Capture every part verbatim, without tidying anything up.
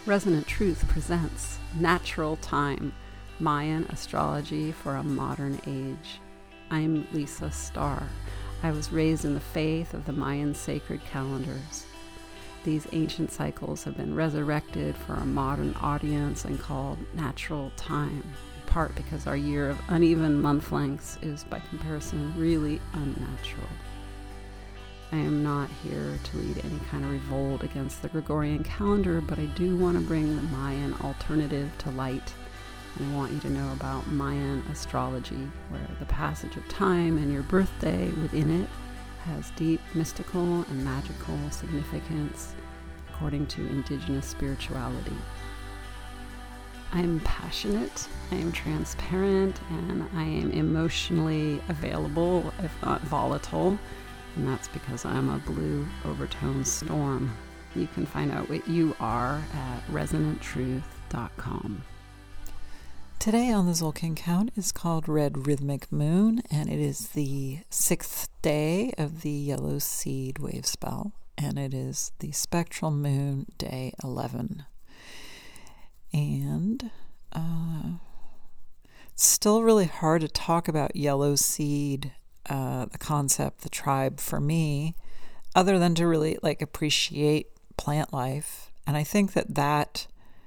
Resonant Truth presents Natural Time, Mayan Astrology for a Modern Age. I'm Lisa Starr. I was raised in the faith of the Mayan sacred calendars. These ancient cycles have been resurrected for a modern audience and called natural time, in part because our year of uneven month lengths is, by comparison, really unnatural. I am not here to lead any kind of revolt against the Gregorian calendar, but I do want to bring the Mayan alternative to light. And I want you to know about Mayan astrology, where the passage of time and your birthday within it has deep mystical and magical significance according to indigenous spirituality. I am passionate, I am transparent, and I am emotionally available, if not volatile. And that's because I'm a blue overtone storm. You can find out what you are at resonant truth dot com. Today on the Tzolkin Count is called Red Rhythmic Moon, and it is the sixth day of the Yellow Seed wave spell, and it is the spectral moon, day eleven. And uh, it's still really hard to talk about Yellow Seed, Uh, the concept, the tribe for me, other than to really like appreciate plant life. And I think that that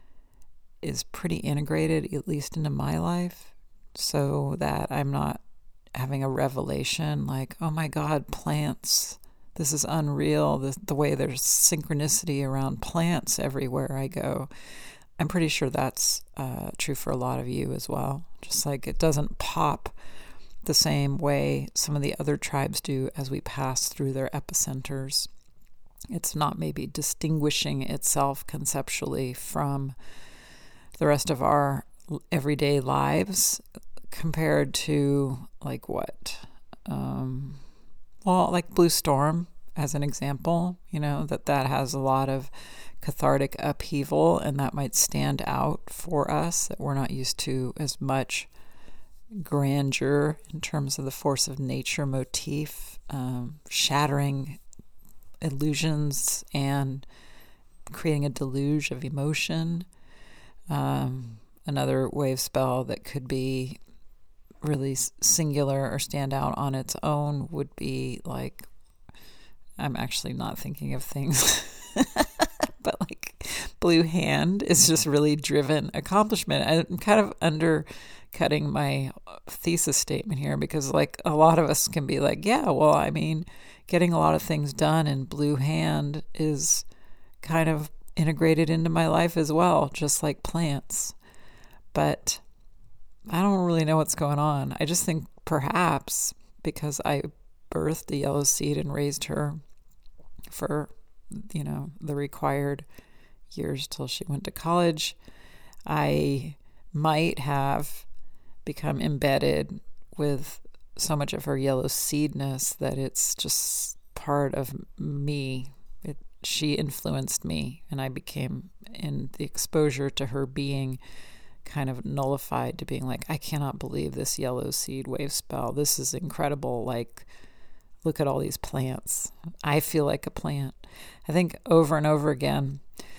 is pretty integrated, at least into my life, so that I'm not having a revelation like, oh my God, plants, this is unreal, the, the way there's synchronicity around plants everywhere I go. I'm pretty sure that's uh, true for a lot of you as well. Just like it doesn't pop the same way some of the other tribes do as we pass through their epicenters. It's not maybe distinguishing itself conceptually from the rest of our everyday lives compared to like what? Um, well, like Blue Storm as an example, you know, that that has a lot of cathartic upheaval, and that might stand out for us, that we're not used to as much grandeur in terms of the force of nature motif, um, shattering illusions and creating a deluge of emotion. Um, another wave spell that could be really singular or stand out on its own would be like, I'm actually not thinking of things, but like Blue Hand is just really driven accomplishment. I'm kind of under cutting my thesis statement here because like a lot of us can be like, yeah, well, I mean, getting a lot of things done in Blue Hand is kind of integrated into my life as well, just like plants. But I don't really know what's going on. I just think perhaps because I birthed a yellow seed and raised her for, you know, the required years till she went to college, I might have become embedded with so much of her yellow seedness that it's just part of me. It, she influenced me, and I became, in the exposure to her being, kind of nullified to being like, I cannot believe this yellow seed wave spell. This is incredible. Like, look at all these plants. I feel like a plant. I think over and over again,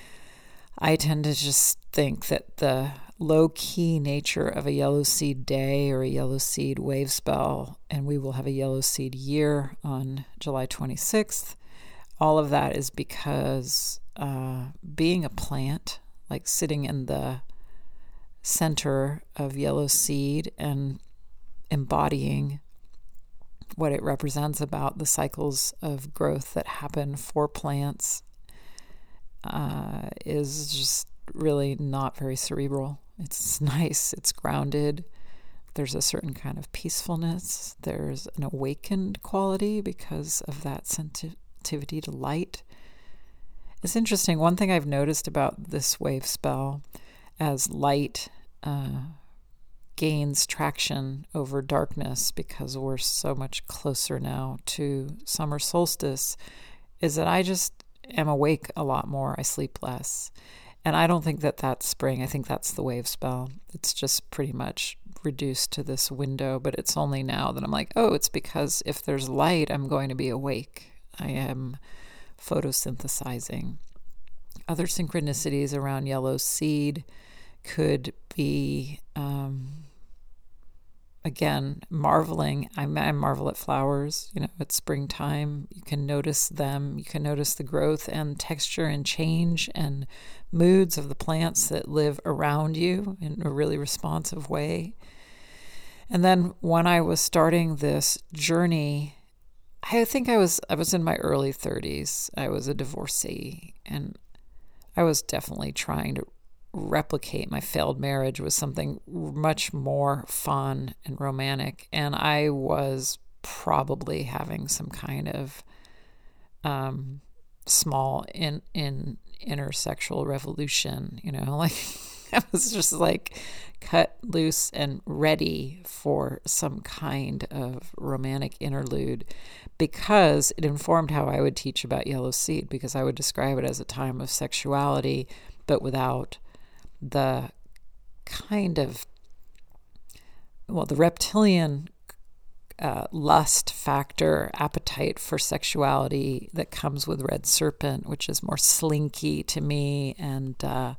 I tend to just think that the low-key nature of a yellow seed day or a yellow seed wave spell, and we will have a yellow seed year on July twenty-sixth, all of that is because uh, being a plant, like sitting in the center of yellow seed and embodying what it represents about the cycles of growth that happen for plants, uh, is just really not very cerebral. It's nice, it's grounded, there's a certain kind of peacefulness, there's an awakened quality because of that sensitivity to light. It's interesting, one thing I've noticed about this wave spell, as light uh, gains traction over darkness because we're so much closer now to summer solstice, is that I just am awake a lot more, I sleep less. And I don't think that that's spring. I think that's the wave spell. It's just pretty much reduced to this window, but it's only now that I'm like, oh, it's because if there's light, I'm going to be awake. I am photosynthesizing. Other synchronicities around yellow seed could be, um, again, marveling. I, I marvel at flowers. You know, it's springtime. You can notice them. You can notice the growth and texture and change and moods of the plants that live around you in a really responsive way. And then when I was starting this journey, I think I was I was in my early thirties. I was a divorcee, and I was definitely trying to replicate my failed marriage with something much more fun and romantic. And I was probably having some kind of um, small in in intersexual revolution, you know, like I was just like cut loose and ready for some kind of romantic interlude, because it informed how I would teach about yellow seed, because I would describe it as a time of sexuality, but without the kind of, well, the reptilian uh, lust factor, appetite for sexuality that comes with red serpent, which is more slinky to me and uh,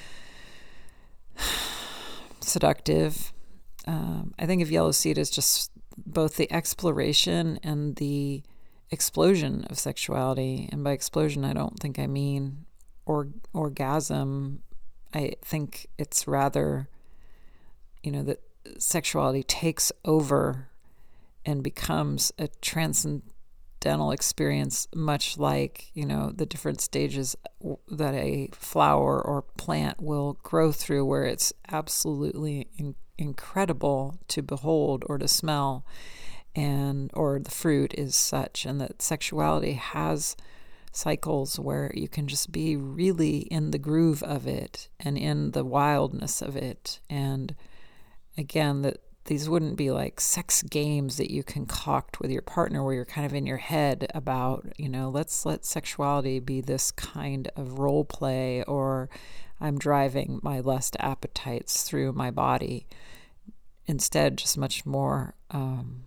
seductive. Um, I think of yellow seed as just both the exploration and the explosion of sexuality. And by explosion, I don't think I mean or, orgasm. I think it's rather, you know, that sexuality takes over and becomes a transcendental experience, much like, you know, the different stages that a flower or plant will grow through, where it's absolutely in- incredible to behold or to smell, and or the fruit is such, and that sexuality has cycles where you can just be really in the groove of it and in the wildness of it. And again, that these wouldn't be like sex games that you concoct with your partner where you're kind of in your head about, you know, let's let sexuality be this kind of role play, or I'm driving my lust appetites through my body. Instead, just much more um,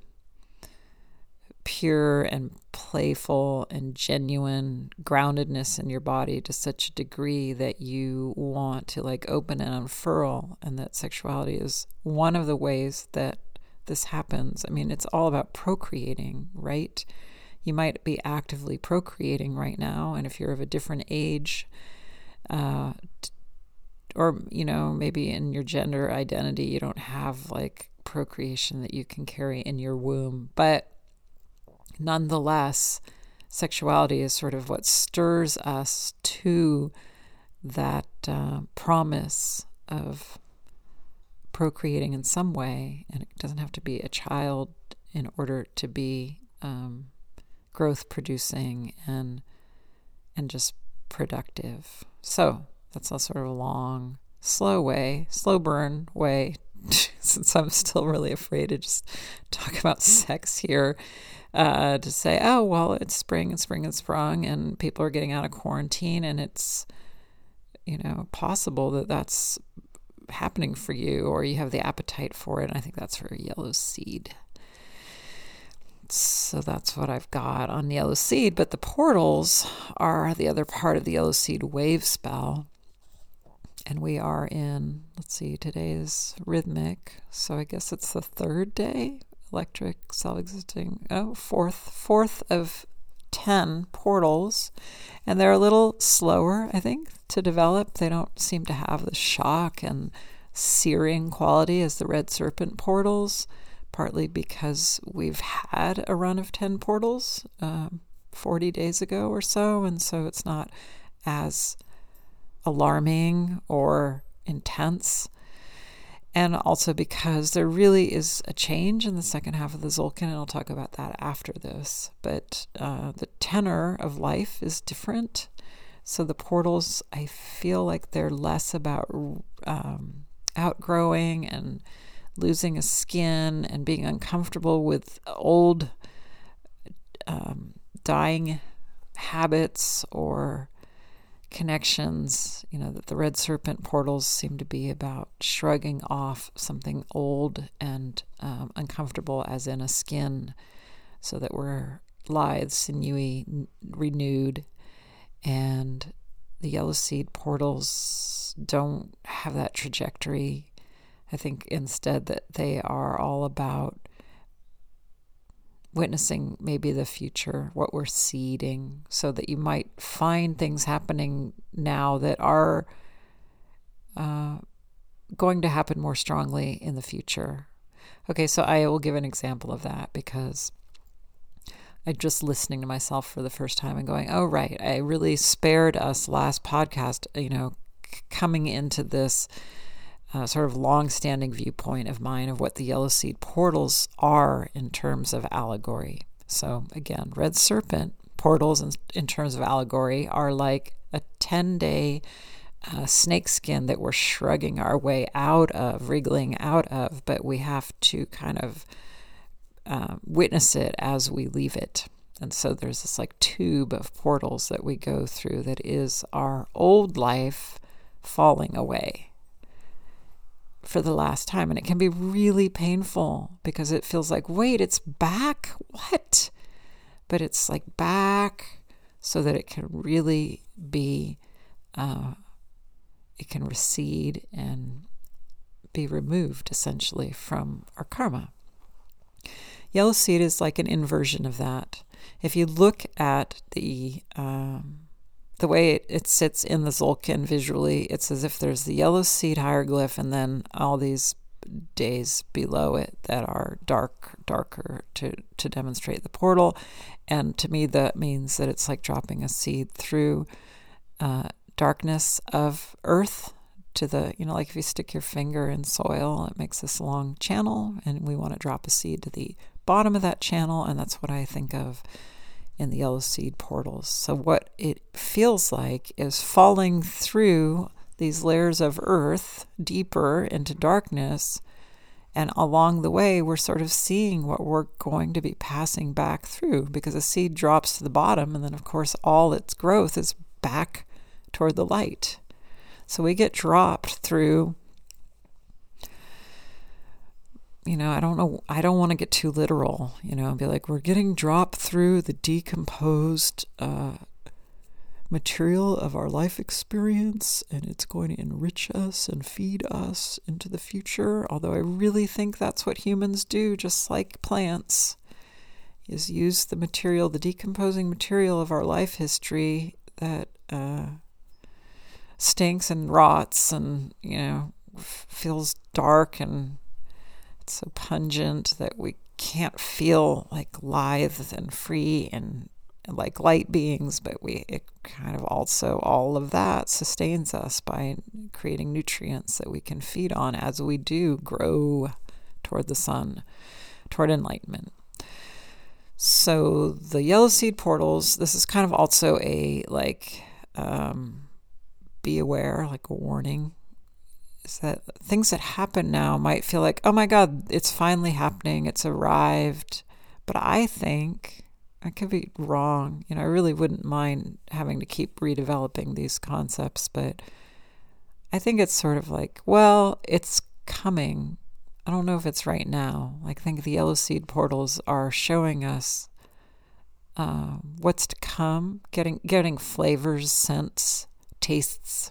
pure and playful and genuine groundedness in your body to such a degree that you want to like open and unfurl, and that sexuality is one of the ways that this happens. I mean, it's all about procreating, right? You might be actively procreating right now, and if you're of a different age, uh, or, you know, maybe in your gender identity, you don't have like procreation that you can carry in your womb, but nonetheless, sexuality is sort of what stirs us to that uh, promise of procreating in some way. And it doesn't have to be a child in order to be um, growth producing and and just productive. So that's a sort of a long, slow way, slow burn way, since I'm still really afraid to just talk about sex here. Uh, to say, oh, well, it's spring and spring and sprung and people are getting out of quarantine, and it's, you know, possible that that's happening for you, or you have the appetite for it. And I think that's for yellow seed. So that's what I've got on yellow seed. But the portals are the other part of the yellow seed wave spell. And we are in, let's see, today is rhythmic. So I guess it's the third day. Electric, self-existing, oh, fourth, fourth of ten portals. And they're a little slower, I think, to develop. They don't seem to have the shock and searing quality as the red serpent portals, partly because we've had a run of ten portals um, forty days ago or so, and so it's not as alarming or intense. And also because there really is a change in the second half of the Tzolk'in, and I'll talk about that after this. But uh, the tenor of life is different. So the portals, I feel like they're less about um, outgrowing and losing a skin and being uncomfortable with old um, dying habits or connections. You know, that the red serpent portals seem to be about shrugging off something old and um, uncomfortable, as in a skin, so that we're lithe, sinewy, n- renewed, and the yellow seed portals don't have that trajectory. I think instead that they are all about witnessing maybe the future, what we're seeding, so that you might find things happening now that are uh, going to happen more strongly in the future. Okay, so I will give an example of that because I'm just listening to myself for the first time and going, oh, right, I really spared us last podcast, you know, c- coming into this Uh, sort of long-standing viewpoint of mine of what the yellow seed portals are in terms of allegory. So again, red serpent portals in, in terms of allegory are like a ten-day uh, snake skin that we're shrugging our way out of, wriggling out of, but we have to kind of uh, witness it as we leave it. And so there's this like tube of portals that we go through that is our old life falling away for the last time. And it can be really painful because it feels like, wait, it's back? What? But it's like back so that it can really be, uh, it can recede and be removed essentially from our karma. Yellow seed is like an inversion of that. If you look at the um, the way it, it sits in the Tzolk'in visually, it's as if there's the yellow seed hieroglyph and then all these days below it that are dark, darker to, to demonstrate the portal. And to me, that means that it's like dropping a seed through uh, darkness of earth to the, you know, like if you stick your finger in soil, it makes this long channel, and we want to drop a seed to the bottom of that channel, and that's what I think of in the yellow seed portals. So what it feels like is falling through these layers of earth deeper into darkness, and along the way we're sort of seeing what we're going to be passing back through, because a seed drops to the bottom and then of course all its growth is back toward the light. So we get dropped through, you know, I don't know, I don't want to get too literal, you know, and be like, we're getting dropped through the decomposed uh, material of our life experience, and it's going to enrich us and feed us into the future. Although I really think that's what humans do, just like plants, is use the material, the decomposing material of our life history that uh, stinks and rots and, you know, f- feels dark and so pungent that we can't feel like lithe and free and, and like light beings, but we it kind of also, all of that sustains us by creating nutrients that we can feed on as we do grow toward the sun, toward enlightenment. So the yellow seed portals, this is kind of also a like um, be aware, like a warning, is that things that happen now might feel like, oh my God, it's finally happening, it's arrived. But I think, I could be wrong, you know, I really wouldn't mind having to keep redeveloping these concepts, but I think it's sort of like, well, it's coming. I don't know if it's right now. Like, I think the yellow seed portals are showing us uh, what's to come, getting getting flavors, scents, tastes,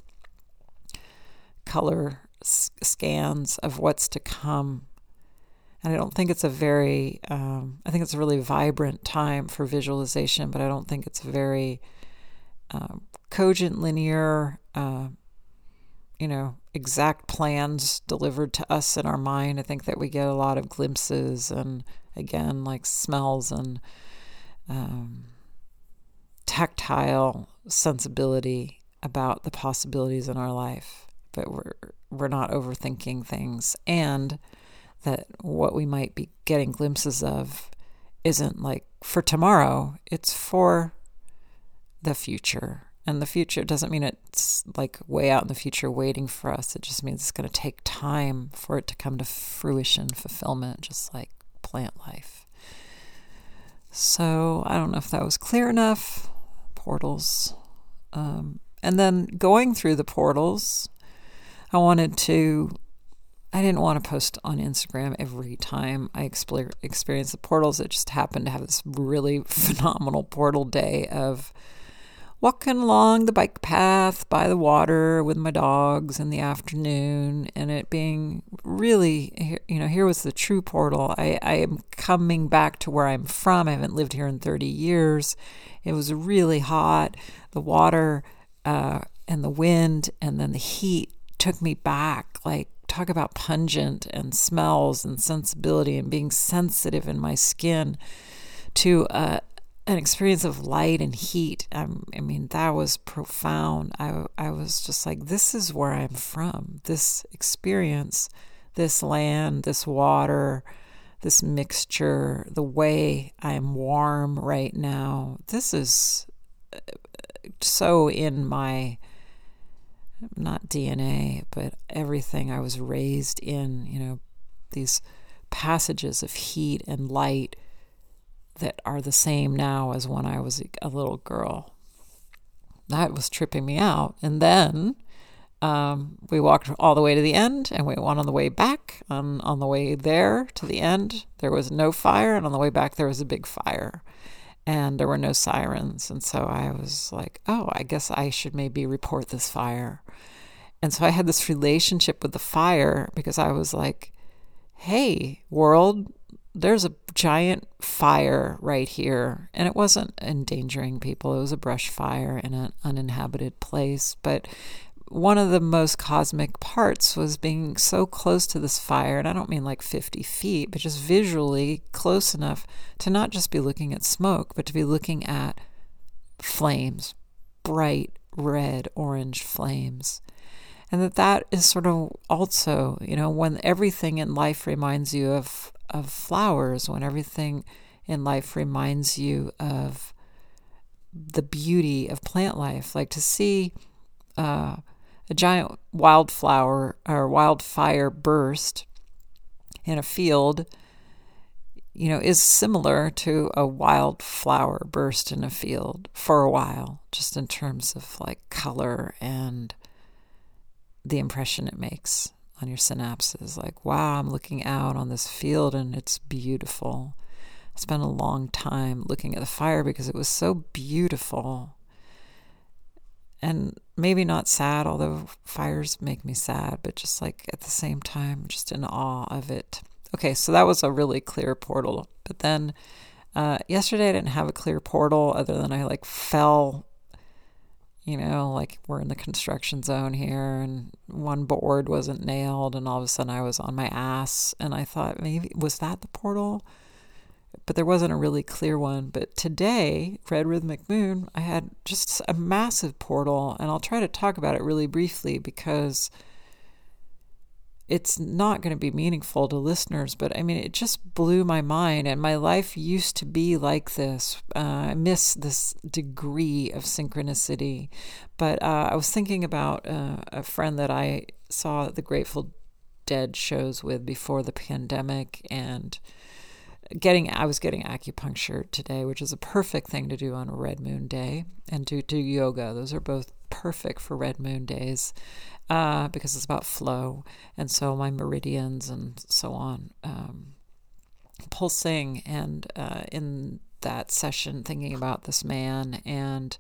color s- scans of what's to come. And I don't think it's a very, um, I think it's a really vibrant time for visualization, but I don't think it's a very um, cogent, linear, uh, you know, exact plans delivered to us in our mind. I think that we get a lot of glimpses and, again, like smells and um, tactile sensibility about the possibilities in our life. But we're we're not overthinking things, and that what we might be getting glimpses of isn't like for tomorrow, it's for the future. And the future doesn't mean it's like way out in the future waiting for us. It just means it's going to take time for it to come to fruition, fulfillment, just like plant life. So I don't know if that was clear enough. Portals. Um, and then going through the portals, I wanted to, I didn't want to post on Instagram every time I exper- experienced the portals. It just happened to have this really phenomenal portal day of walking along the bike path by the water with my dogs in the afternoon, and it being really, you know, here was the true portal. I, I am coming back to where I'm from. I haven't lived here in thirty years. It was really hot. The water uh, and the wind and then the heat took me back. Like, talk about pungent and smells and sensibility and being sensitive in my skin to uh, an experience of light and heat. Um, I mean, that was profound. I, I was just like, this is where I'm from. This experience, this land, this water, this mixture, the way I'm warm right now. This is so in my, not D N A, but everything I was raised in, you know, these passages of heat and light that are the same now as when I was a little girl. That was tripping me out. And then um, we walked all the way to the end, and we went on the way back. On, on the way there to the end, there was no fire, and on the way back, there was a big fire. And there were no sirens. And so I was like, oh, I guess I should maybe report this fire. And so I had this relationship with the fire because I was like, hey, world, there's a giant fire right here. And it wasn't endangering people. It was a brush fire in an uninhabited place. But one of the most cosmic parts was being so close to this fire. And I don't mean like fifty feet, but just visually close enough to not just be looking at smoke, but to be looking at flames, bright red, orange flames. And that that is sort of also, you know, when everything in life reminds you of of flowers, when everything in life reminds you of the beauty of plant life, like to see uh, a giant wildflower or wildfire burst in a field, you know, is similar to a wildflower burst in a field for a while, just in terms of like color and the impression it makes on your synapses. Like, wow, I'm looking out on this field and it's beautiful. I spent a long time looking at the fire because it was so beautiful. And maybe not sad, although fires make me sad, but just like at the same time, just in awe of it. Okay, so that was a really clear portal. But then uh, yesterday I didn't have a clear portal other than I like fell. You know, like we're in the construction zone here and one board wasn't nailed and all of a sudden I was on my ass and I thought maybe, was that the portal? But there wasn't a really clear one. But today, Red Rhythmic Moon, I had just a massive portal, and I'll try to talk about it really briefly because it's not going to be meaningful to listeners, but I mean, it just blew my mind. And my life used to be like this. Uh, I miss this degree of synchronicity. But uh, I was thinking about uh, a friend that I saw the Grateful Dead shows with before the pandemic, and getting I was getting acupuncture today, which is a perfect thing to do on a red moon day, and do do yoga. Those are both perfect for red moon days. Uh, because it's about flow, and so my meridians and so on um, pulsing, and uh, in that session thinking about this man, and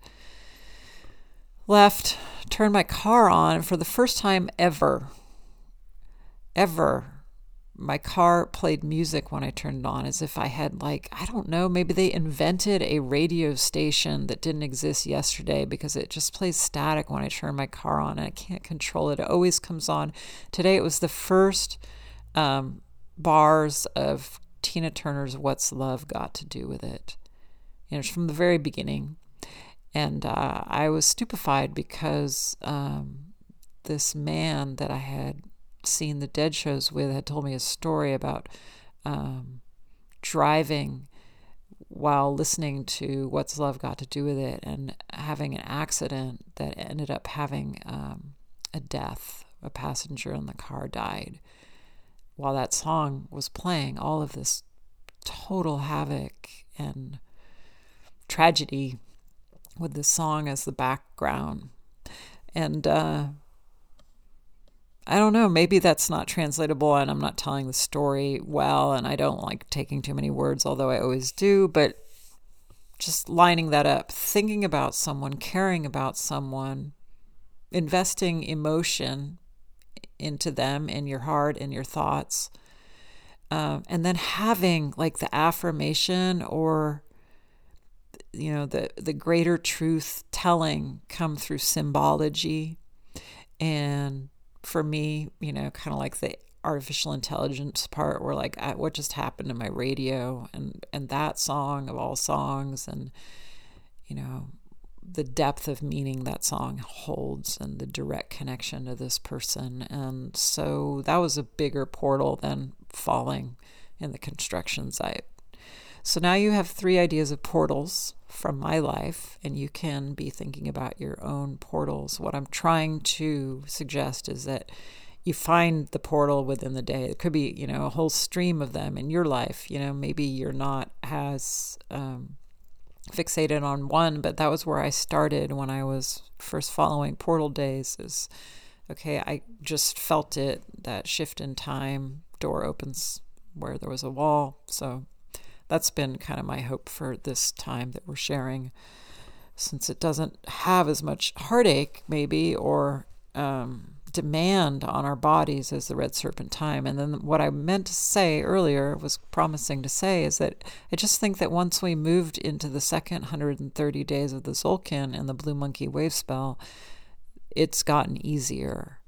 left, turned my car on, and for the first time ever, ever, my car played music when I turned it on, as if I had, like, I don't know, maybe they invented a radio station that didn't exist yesterday, because it just plays static when I turn my car on and I can't control it. It always comes on. Today it was the first um, bars of Tina Turner's What's Love Got to Do with It. You know, it's from the very beginning. And uh, I was stupefied because um, this man that I had seen the Dead shows with had told me a story about um, driving while listening to What's Love Got to Do with It and having an accident that ended up having um, a death. A passenger in the car died while that song was playing. All of this total havoc and tragedy with the song as the background. And uh I don't know, maybe that's not translatable and I'm not telling the story well, and I don't like taking too many words, although I always do, but just lining that up, thinking about someone, caring about someone, investing emotion into them in your heart and your thoughts, um, and then having like the affirmation or, you know, the, the greater truth telling come through symbology. And for me, you know, kind of like the artificial intelligence part where like, I, what just happened to my radio and, and that song of all songs, and, you know, the depth of meaning that song holds and the direct connection to this person. And so that was a bigger portal than falling in the construction site. So now you have three ideas of portals from my life, and you can be thinking about your own portals. What I'm trying to suggest is that you find the portal within the day. It could be, you know, a whole stream of them in your life. You know, maybe you're not as um, fixated on one, but that was where I started when I was first following Portal Days. Is, okay, I just felt it, that shift in time, door opens where there was a wall. So that's been kind of my hope for this time that we're sharing, since it doesn't have as much heartache maybe or um, demand on our bodies as the Red Serpent time. And then what I meant to say earlier, was promising to say, is that I just think that once we moved into the second one hundred thirty days of the Tzolk'in and the Blue Monkey wave spell, it's gotten easier.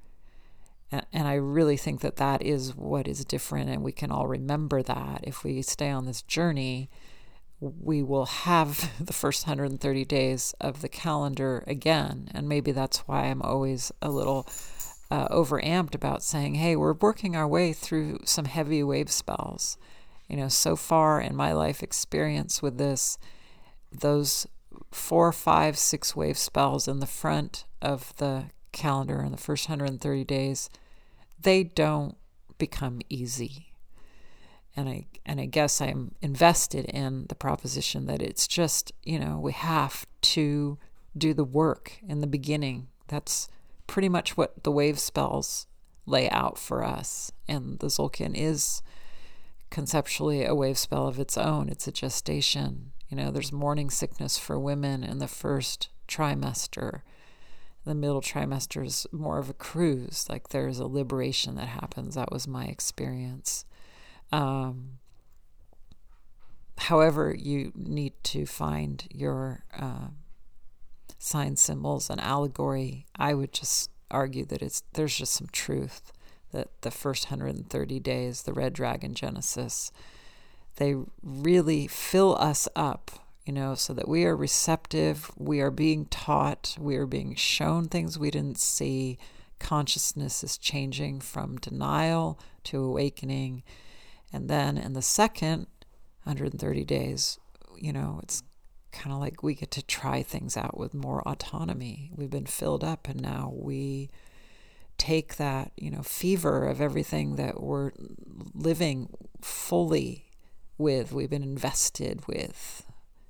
And I really think that that is what is different, and we can all remember that. If we stay on this journey, we will have the first one hundred thirty days of the calendar again. And maybe that's why I'm always a little uh, overamped about saying, hey, we're working our way through some heavy wave spells. You know, so far in my life experience with this, those four, five, six wave spells in the front of the calendar in the first one hundred thirty days, they don't become easy. And I and I guess I'm invested in the proposition that it's just, you know, we have to do the work in the beginning. That's pretty much what the wave spells lay out for us. And the Tzolk'in is conceptually a wave spell of its own. It's a gestation. You know, there's morning sickness for women in the first trimester. The middle trimester is more of a cruise, like there's a liberation that happens. That was my experience. Um, however, you need to find your uh, sign, symbols, and allegory. I would just argue that it's there's just some truth that the first one hundred thirty days, the Red Dragon Genesis, they really fill us up. You know, so that we are receptive, we are being taught, we are being shown things we didn't see. Consciousness is changing from denial to awakening. And then in the second one hundred thirty days, you know, it's kind of like we get to try things out with more autonomy. We've been filled up, and now we take that, you know, fever of everything that we're living fully with, we've been invested with.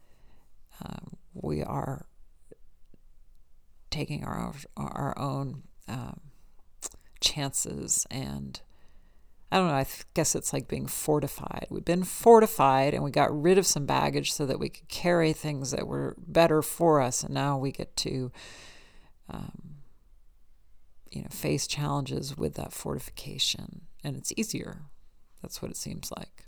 Uh, we are taking our own, our own um, chances, and I don't know, I th- guess it's like being fortified. We've been fortified, and we got rid of some baggage so that we could carry things that were better for us, and now we get to um, you know, face challenges with that fortification, and it's easier. That's what it seems like.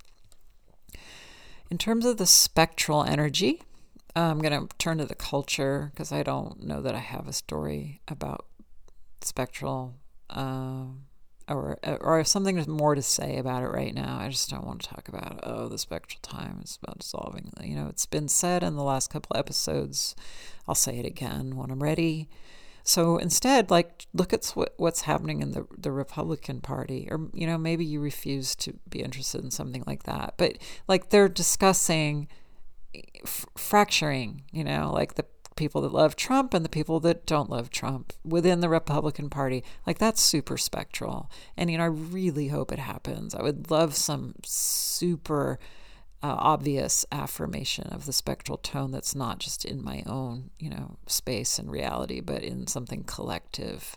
In terms of the spectral energy, I'm going to turn to the culture, because I don't know that I have a story about spectral um, or or something more to say about it right now. I just don't want to talk about, oh, the spectral time is about dissolving. You know, it's been said in the last couple episodes. I'll say it again when I'm ready. So instead, like, look at what, what's happening in the the Republican Party, or, you know, maybe you refuse to be interested in something like that. But, like, they're discussing F- fracturing, you know, like the people that love Trump and the people that don't love Trump within the Republican Party. Like, that's super spectral. And, you know, I really hope it happens. I would love some super uh, obvious affirmation of the spectral tone that's not just in my own, you know, space and reality, but in something collective.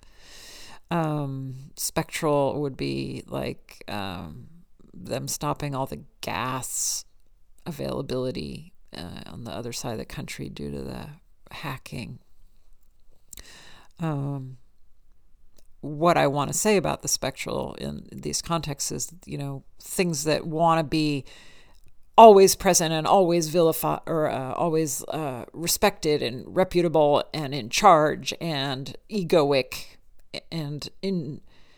Um, spectral would be like um, them stopping all the gas availability uh, on the other side of the country due to the hacking. Um, what I want to say about the spectral in these contexts is, you know, things that want to be always present and always vilified or uh, always uh, respected and reputable and in charge and egoic and in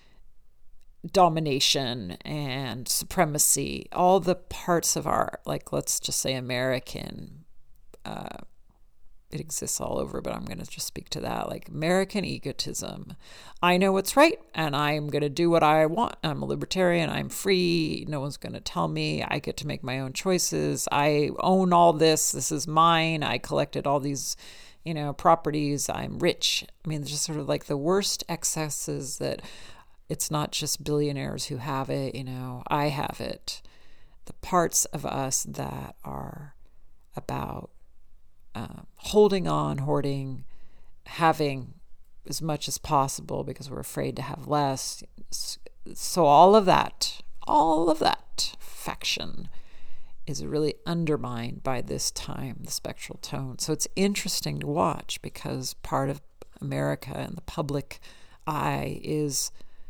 domination and supremacy, all the parts of our, like, let's just say American, uh, it exists all over, but I'm going to just speak to that, like American egotism. I know what's right, and I'm going to do what I want. I'm a libertarian. I'm free. No one's going to tell me. I get to make my own choices. I own all this. This is mine. I collected all these, you know, properties. I'm rich. I mean, just sort of like the worst excesses that it's not just billionaires who have it, you know, I have it. The parts of us that are about Uh, holding on, hoarding, having as much as possible because we're afraid to have less. So all of that, all of that faction is really undermined by this time, the spectral tone. So it's interesting to watch because part of America and the public eye is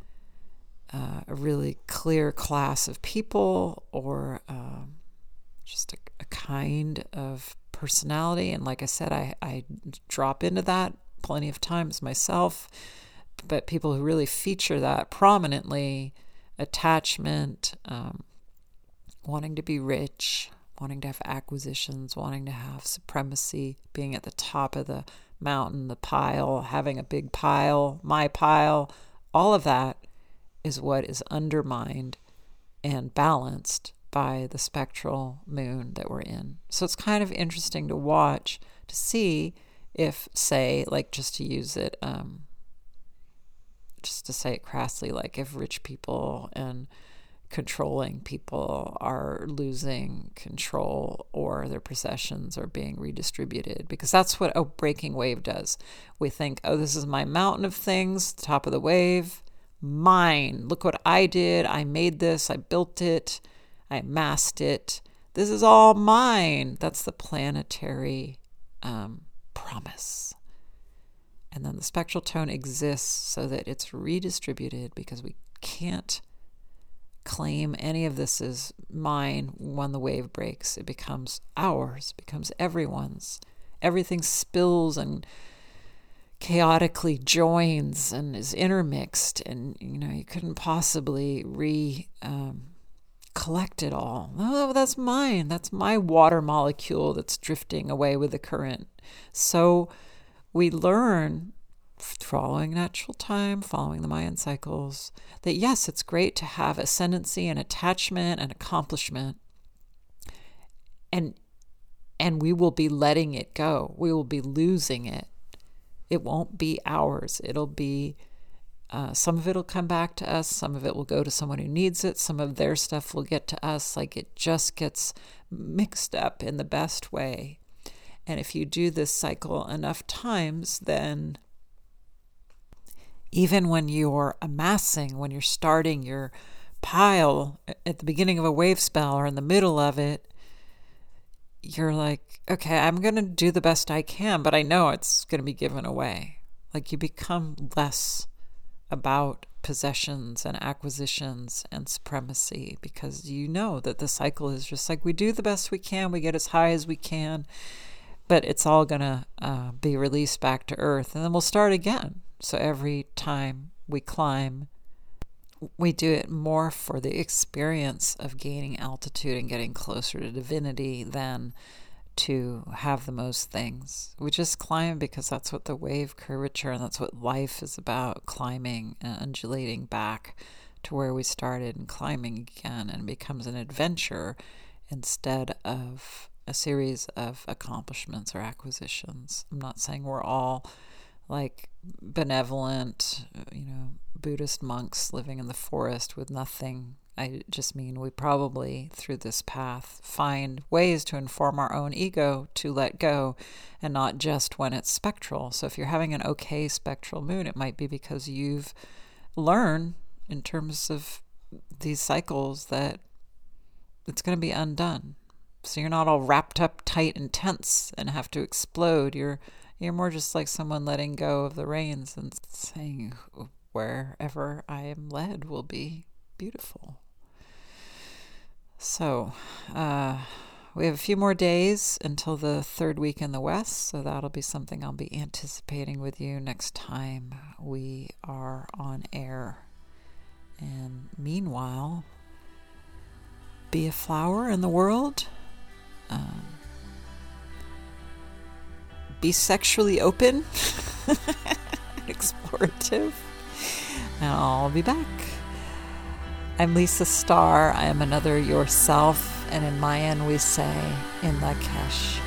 uh, a really clear class of people or um, just a, a kind of personality. And like I said, I, I drop into that plenty of times myself, but people who really feature that prominently, attachment, um, wanting to be rich, wanting to have acquisitions, wanting to have supremacy, being at the top of the mountain, the pile, having a big pile, my pile, all of that is what is undermined and balanced by the spectral moon that we're in. So it's kind of interesting to watch to see if, say, like just to use it, um, just to say it crassly, like if rich people and controlling people are losing control or their possessions are being redistributed, because that's what a breaking wave does. We think, oh, this is my mountain of things, top of the wave, mine. Look what I did. I made this. I built it. I amassed it. This is all mine. That's the planetary um, promise. And then the spectral tone exists so that it's redistributed because we can't claim any of this as mine when the wave breaks. It becomes ours, becomes everyone's. Everything spills and chaotically joins and is intermixed. And, you know, you couldn't possibly re... Um, collect it all. Oh, that's mine. That's my water molecule that's drifting away with the current. So we learn, following natural time, following the Mayan cycles, that yes, it's great to have ascendancy and attachment and accomplishment. And and we will be letting it go. We will be losing it. It won't be ours. It'll be Uh, some of it will come back to us. Some of it will go to someone who needs it. Some of their stuff will get to us. Like it just gets mixed up in the best way. And if you do this cycle enough times, then even when you're amassing, when you're starting your pile at the beginning of a wave spell or in the middle of it, you're like, okay, I'm going to do the best I can, but I know it's going to be given away. Like you become less about possessions and acquisitions and supremacy because you know that the cycle is just like we do the best we can, we get as high as we can, but it's all going to uh, be released back to earth and then we'll start again. So every time we climb, we do it more for the experience of gaining altitude and getting closer to divinity than to have the most things. We just climb because that's what the wave curvature and that's what life is about, climbing and undulating back to where we started and climbing again, and it becomes an adventure instead of a series of accomplishments or acquisitions. I'm not saying we're all like benevolent, you know, Buddhist monks living in the forest with nothing. I just mean we probably, through this path, find ways to inform our own ego to let go, and not just when it's spectral. So if you're having an okay spectral moon, it might be because you've learned in terms of these cycles that it's going to be undone. So you're not all wrapped up tight and tense and have to explode. You're you're more just like someone letting go of the reins and saying, wherever I am led will be beautiful. So, uh, we have a few more days until the third week in the West, so that'll be something I'll be anticipating with you next time we are on air. And meanwhile, be a flower in the world. Um, be sexually open, explorative, and I'll be back. I'm Lisa Starr. I am another yourself, and in Mayan we say, in Lakesh.